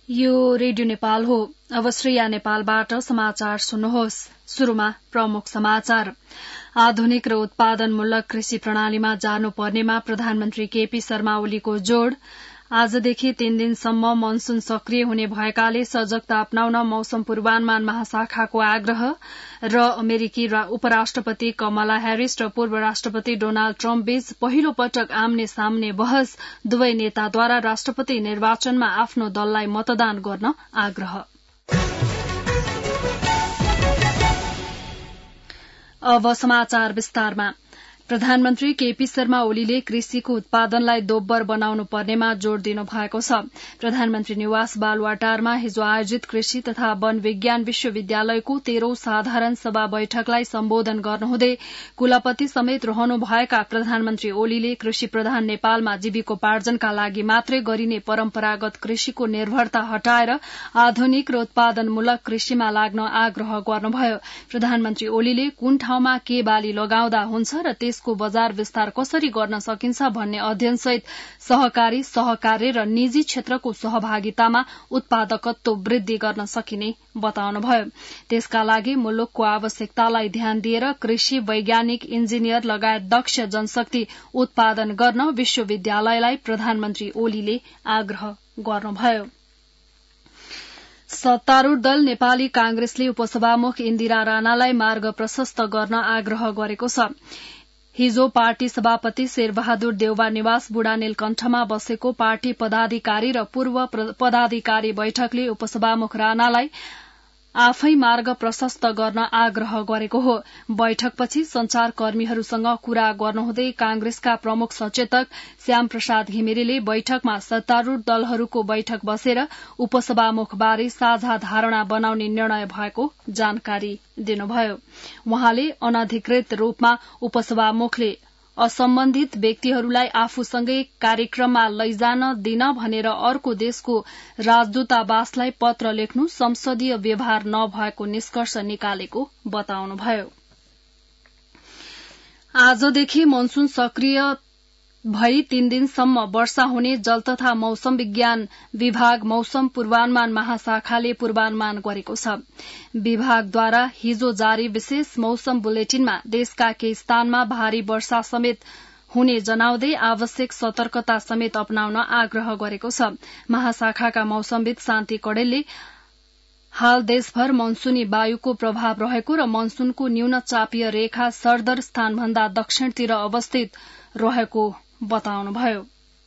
यो रेडियो नेपाल हो। अब श्रेया नेपालबाट समाचार सुन्नुहोस्। सुरुमा प्रमुख समाचार। आधुनिक र उत्पादनमूलक कृषि प्रणालीमा जानुपर्नेमा प्रधानमन्त्री केपी शर्मा ओलीको जोड़। आजदेखि 3 दिनसम्म मनसून सक्रिय हुने भएकाले सजगता अपनाउन मौसम पूर्वानुमान महाशाखाको आग्रह र अमेरिकी उपराष्ट्रपति कमला ह्यारिस र पूर्व राष्ट्रपति डोनाल्ड ट्रम्प बीच पहिलो पटक आम्ने सामने बहस। दुवै नेताद्वारा राष्ट्रपति निर्वाचनमा आफ्नो दललाई मतदान गर्न आग्रह। अब समाचार विस्तारमा। प्रधानमन्त्री केपी शर्मा ओलीले कृषिको उत्पादनलाई दोब्बर बनाउनु पर्नेमा जोड़ दिनु भएको छ। प्रधानमन्त्री निवास बालुवाटारमा हिजो आयोजित कृषि तथा वन विज्ञान विश्वविद्यालयको 13औं साधारण सभा बैठकलाई सम्बोधन गर्नुहुँदै कुलपति समेत रहनु भएका प्रधानमन्त्री ओलीले कृषि प्रधान नेपालमा जीविकोपार्जनका लागि मात्रै गरिने परम्परागत कृषिको निर्भरता हटाएर आधुनिक र उत्पादनमूलक कृषिमा लाग्न आग्रह गर्नुभयो। प्रधानमन्त्री ओलीले कुन ठाउँमा के बाली लगाउँदा हुन्छ र को बजार विस्तार कसरी गर्न सकिन्छ भन्ने अध्ययनसहित सहकारी, सहकार्य र निजी क्षेत्रको सहभागितामा उत्पादकत्व वृद्धि गर्न सकिने बताउनुभयो। त्यसका लागि मुलुकको आवश्यकतालाई ध्यान दिएर कृषि वैज्ञानिक, इन्जिनियर लगायत दक्ष जनशक्ति उत्पादन गर्न विश्वविद्यालयलाई प्रधानमन्त्री ओलीले आग्रह गर्नुभयो। सत्तारूढ़ दल नेपाली कांग्रेसले उपसभामुख इन्दिरा राणालाई मार्ग प्रशस्त गर्न आग्रह गरेको छ। हिजो पार्टी सभापति शेरबहादुर देउवा निवास बुढानीलकण्ठमा बसेको पार्टी पदाधिकारी र पूर्व पदाधिकारी बैठकले उपसभामुख राणालाई आफै मार्ग प्रशस्त गर्न आग्रह गरेको हो। बैठकपछि संचारकर्मीहरूसँग कुरा गर्नुहुँदै कांग्रेसका प्रमुख सचेतक श्याम प्रसाद घिमिरेले बैठकमा सत्तारूढ़ दलहरूको बैठक बसेर उपसभामुखबारे साझा धारणा बनाउने निर्णय भएको जानकारी दिनुभयो। वहाँले अनधिकृत रूपमा उपसभामुखले असम्बन्धित व्यक्तिहरूलाई आफूसँगै कार्यक्रममा लैजान दिन भनेर अर्को देशको राजदूतावासलाई पत्र लेख्नु संसदीय व्यवहार नभएको निष्कर्ष निकालेको बताउनुभयो। आजदेखि मनसून सक्रिय भई 3 दिनसम्म वर्षा हुने जल तथा मौसम विज्ञान विभाग मौसम पूर्वानुमान महाशाखाले पूर्वानुमान गरेको छ। विभागद्वारा हिजो जारी विशेष मौसम बुलेटिनमा देशका केही स्थानमा भारी वर्षा समेत हुने जनाउँदै आवश्यक सतर्कता समेत अपनाउन आग्रह गरेको छ। महाशाखाका मौसमविद शान्ति कडेलले हाल देशभर मनसूनी वायुको प्रभाव रहेको र मनसूनको न्यून चापीय रेखा सरदर स्थानभन्दा दक्षिणतिर अवस्थित रहेको बताउनुभयो।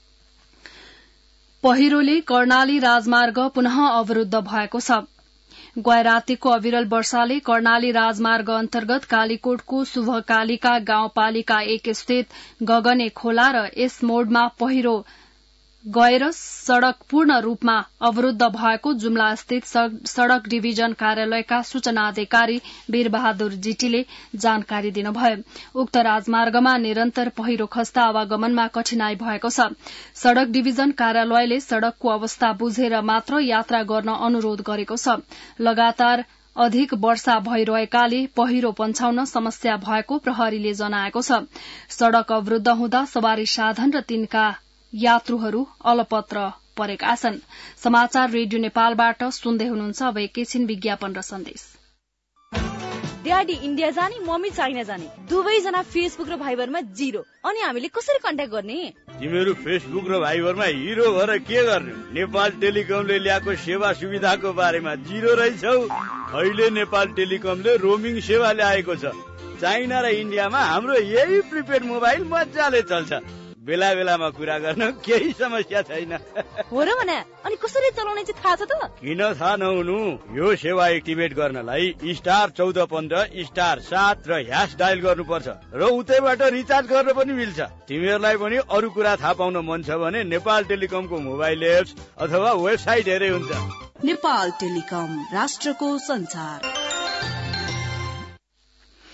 पहिरोले कर्णाली राजमार्ग पुनः अवरूद्ध भएको छ। गैरातीको अविरल वर्षाले कर्णाली राजमार्ग अन्तर्गत कालीकोटको शुभकालिका गाउँपालिका 1 स्थित गगने खोला र यस मोडमा पहिरो गएर सड़क पूर्ण रूपमा अवरूद्ध भएको जुम्ला स्थित सड़क डिभिजन कार्यालयका सूचना अधिकारी वीरबहादुर जीटीले जानकारी दिनुभयो। उक्त राजमार्गमा निरन्तर पहिरो खस्दा आवागमनमा कठिनाई भएको छ। सड़क डिभिजन कार्यालयले सड़कको अवस्था बुझेर मात्र यात्रा गर्न अनुरोध गरेको छ। लगातार अधिक वर्षा भइरहेकाले पहिरो पन्छाउन समस्या भएको प्रहरीले जनाएको छ। सड़क अवरूद्ध हुँदा सवारी साधन र तिनका यात्रुहरू अलपत्र परेका छन्। समाचार रेडियो नेपालबाट सुन्दै हुनुहुन्छ। अब एकैछिन विज्ञापन र सन्देश। ड्याडी इन्डिया जाने, मम्मी चाइना जाने, दुवैजना फेसबुक र भाइबरमा 0। अनि हामीले कसरी कन्ट्याक्ट गर्ने? तिमीहरू फेसबुक र भाइबरमा हिरो भएर के गर्ने? नेपाल टेलिकमले ल्याएको सेवा सुविधाको बारेमा 0 रहेछौ। अहिले नेपाल टेलिकमले रोमिङ सेवा ल्याएको छ। चाइना र इन्डियामा हाम्रो यही प्रिपेड मोबाइल मजाले चल्छ। बेला बेलामा कुरा गर्न केही समस्या छैन। हो र भने अनि कसरी चलाउने चाहिँ थाहा छ त? किन थाहा नहुनु? यो सेवा एक्टिभेट गर्नलाई *1415 *7 र # डायल गर्नुपर्छ र उतैबाट रिचार्ज गर्न पनि मिल्छ। तिमीहरूलाई पनि अरू कुरा थाहा पाउन मन छ भने नेपाल टेलिकमको मोबाइल एप्स अथवा वेबसाइट हेरे हुन्छ। नेपाल टेलिकम, राष्ट्रको संचार।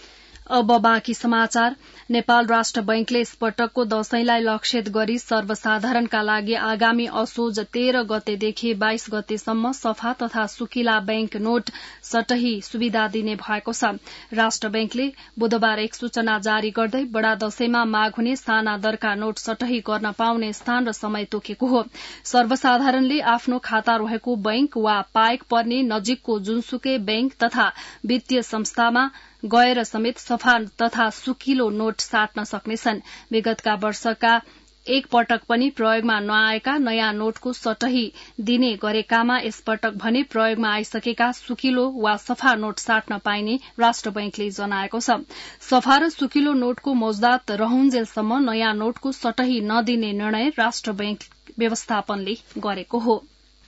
अब बाँकी समाचार। नेपाल राष्ट्र बैंकले यसपटकको दशैंलाई लक्षित गरी सर्वसाधारणका लागि आगामी असोज 13 गतेदेखि 22 गतेसम्म सफा तथा सुकिला बैंक नोट सटही सुविधा दिने भएको छ। राष्ट्र बैंकले बुधबार एक सूचना जारी गर्दै बडा दशैंमा माग हुने साना दरका नोट सटही गर्न पाउने स्थान र समय तोकेको हो। सर्वसाधारणले आफ्नो खाता रहेको बैंक वा पाएक पर्ने नजिकको जुनसुकै बैंक तथा वित्तीय संस्थामा गएर समेत सफा तथा सुकिलो नोट साट्न सक्नेछन्। विगतका वर्षका एक पटक पनि प्रयोगमा नआएका नयाँ नोटको सटही दिने गरेकामा यसपटक भने प्रयोगमा आइसकेका सुकिलो वा सफा नोट साट्न पाइने राष्ट्र बैंकले जनाएको छ। सफा र सुकिलो नोटको मौजदात रहुन्जेलसम्म नयाँ नोटको सटही नदिने निर्णय राष्ट्र बैंक व्यवस्थापनले गरेको हो।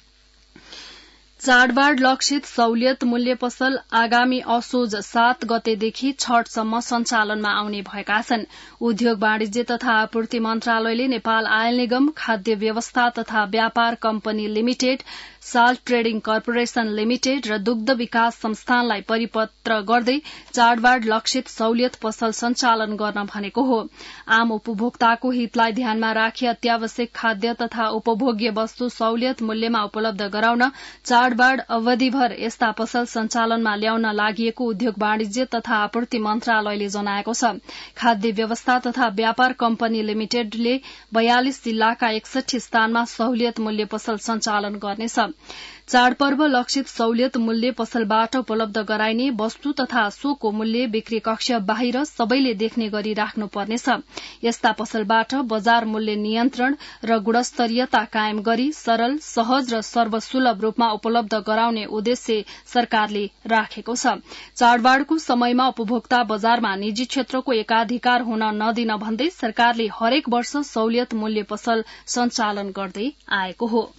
चाडबाड लक्षित सहुलियत मूल्य पसल आगामी असोज 7 गतेदेखि छठसम्म सञ्चालनमा आउने भएका छन्। उद्योग वाणिज्य तथा आपूर्ति मन्त्रालयले नेपाल आयल निगम, खाद्य व्यवस्था तथा व्यापार company limited, salt trading corporation limited र दुग्ध विकास संस्थानलाई परिपत्र गर्दै चाडबाड लक्षित सहुलियत पसल सञ्चालन गर्न भनेको हो। आम उपभोक्ताको हितलाई ध्यानमा राखी अत्यावश्यक खाद्य तथा उपभोग्य वस्तु सहुलियत मूल्यमा उपलब्ध गराउन चाडबाड अवधिभर यस्ता पसल सञ्चालनमा ल्याउन लागिएको उद्योग वाणिज्य तथा आपूर्ति मन्त्रालयले जनाएको छ। खाद्य व्यवस्था तथा व्यापार कम्पनी लिमिटेडले 42 जिल्लाका 61 स्थानमा सहुलियत मूल्य पसल सञ्चालन गर्नेछ। चाडपर्व लक्षित सहुलियत मूल्य पसलबाट उपलब्ध गराइने वस्तु तथा सोको मूल्य बिक्री कक्ष बाहिर सबैले देख्ने गरी राख्नुपर्नेछ। यस्ता पसलबाट बजार मूल्य नियन्त्रण र गुणस्तरीयता कायम गरी सरल, सहज र सर्वसुलभ रूपमा उपलब्ध गराउने उद्देश्य सरकारले राखेको छ। चाडबाडको समयमा उपभोक्ता बजारमा निजी क्षेत्रको एकाधिकार हुन नदिन भन्दै सरकारले हरेक वर्ष सहुलियत मूल्य पसल सञ्चालन गर्दै आएको हो।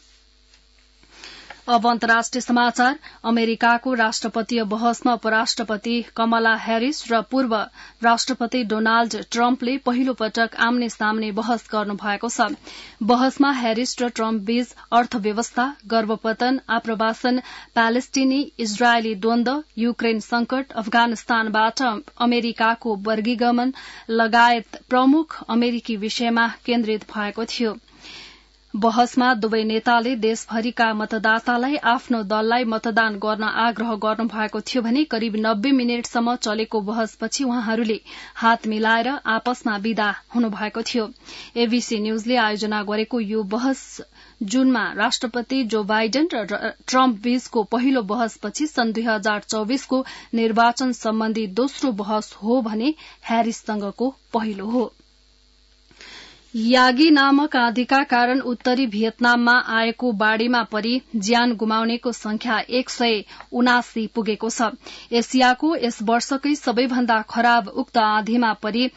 अब अन्तर्राष्ट्रिय समाचार। अमेरिकाको राष्ट्रपतीय बहसमा उपराष्ट्रपति कमला हैरिस र पूर्व राष्ट्रपति डोनाल्ड ट्रम्पले पहिलो पटक आम्ने सामने बहस गर्नु भएको छ। बहसमा हैरिस र ट्रम्प बीच अर्थव्यवस्था, गर्भपतन, आप्रवासन, प्यालेस्टिनी इजरायली द्वन्द, युक्रेन संकट, अफगानिस्तानबाट अमेरिकाको वर्गीगमन लगायत प्रमुख अमेरिकी विषयमा केन्द्रित भएको थियो। बहसमा दुवै नेताले देशभरिका मतदातालाई आफ्नो दललाई मतदान गर्न आग्रह गर्नु भएको थियो भने करिब 90 मिनटसम्म चलेको बहसपछि उहाँहरूले हात मिलाएर आपसमा विदा हुनुभएको थियो। एबीसी न्यूजले आयोजना गरेको यो बहस जूनमा राष्ट्रपति जो बाइडेन र ट्रम्प बीचको पहिलो बहसपछि सन् 2024 को निर्वाचन सम्बन्धी दोस्रो बहस हो भने हैरिससँगको पहिलो हो। यागी नामक आँधीका कारण उत्तरी भियतनाममा आएको बाढ़ीमा परि ज्यान गुमाउनेको संख्या 179 पुगेको छ। एसियाको यस वर्षकै सबैभन्दा खराब उक्त आँधीमा परि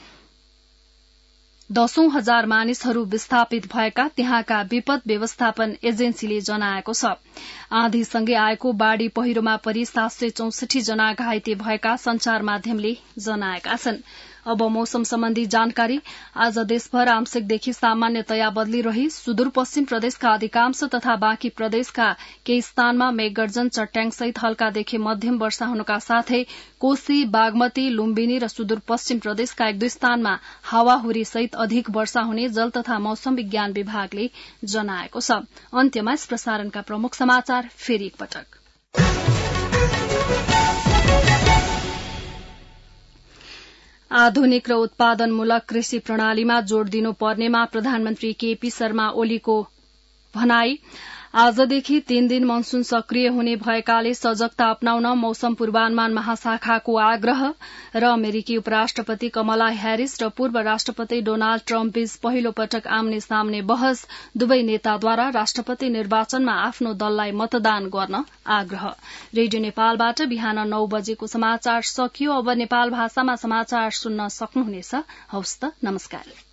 10,000 मानिसहरू विस्थापित भएका त्यहाँका विपद व्यवस्थापन एजेन्सीले जनाएको छ। आँधीसँगै आएको बाढ़ी पहिरोमा परि 764 जना घाइते भएका संचार माध्यमले जनाएका छन्। अब मौसम सम्बन्धी जानकारी। आज देशभर आंशिकदेखि सामान्यतया बदली रही सुदूरपश्चिम प्रदेशका अधिकांश तथा बाँकी प्रदेशका केही स्थानमा मेघगर्जन, चट्याङसहित हल्कादेखि मध्यम वर्षा हुनुका साथै कोशी, बागमती, लुम्बिनी र सुदूरपश्चिम प्रदेशका 1-2 स्थानमा हावाहुरी सहित अधिक वर्षा हुने जल तथा मौसम विज्ञान विभागले जनाएको छ। अन्त्यमा यस प्रसारणका प्रमुख समाचार फेरि एकपटक। आधुनिक र उत्पादनमूलक कृषि प्रणालीमा जोड़ दिनुपर्नेमा प्रधानमन्त्री केपी शर्मा ओलीको भनाई। आजदेखि 3 दिन मनसून सक्रिय हुने भएकाले सजगता अपनाउन मौसम पूर्वानुमान महाशाखाको आग्रह र अमेरिकी उपराष्ट्रपति कमला हैरिस र पूर्व राष्ट्रपति डोनाल्ड ट्रम्प बीच पहिलो पटक आम्ने सामने बहस। दुवै नेताद्वारा राष्ट्रपति निर्वाचनमा आफ्नो दललाई मतदान गर्न आग्रह। रेडियो नेपालबाट बिहान 9 बजेको समाचार सकियो। अब नेपाल भाषामा समाचार सुन्न सक्नुहुनेछ। हवस् त, नमस्कार।